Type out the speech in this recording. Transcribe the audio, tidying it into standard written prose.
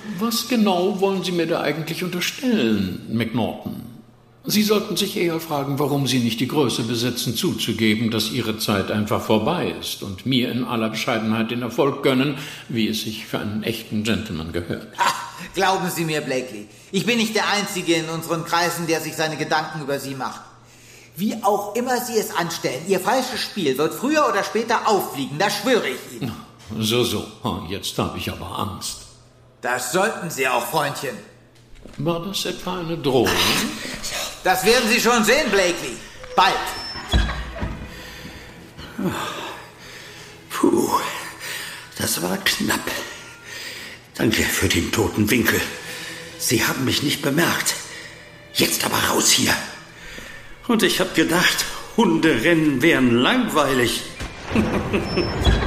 Was genau wollen Sie mir da eigentlich unterstellen, McNaughton? Sie sollten sich eher fragen, warum Sie nicht die Größe besitzen, zuzugeben, dass Ihre Zeit einfach vorbei ist und mir in aller Bescheidenheit den Erfolg gönnen, wie es sich für einen echten Gentleman gehört. Ach, glauben Sie mir, Blakely, ich bin nicht der Einzige in unseren Kreisen, der sich seine Gedanken über Sie macht. Wie auch immer Sie es anstellen, Ihr falsches Spiel wird früher oder später auffliegen, das schwöre ich Ihnen. So, jetzt habe ich aber Angst. Das sollten Sie auch, Freundchen. War das etwa eine Drohung? Das werden Sie schon sehen, Blakely. Bald. Puh, das war knapp. Danke für den toten Winkel. Sie haben mich nicht bemerkt. Jetzt aber raus hier. Und ich hab gedacht, Hunderennen wären langweilig.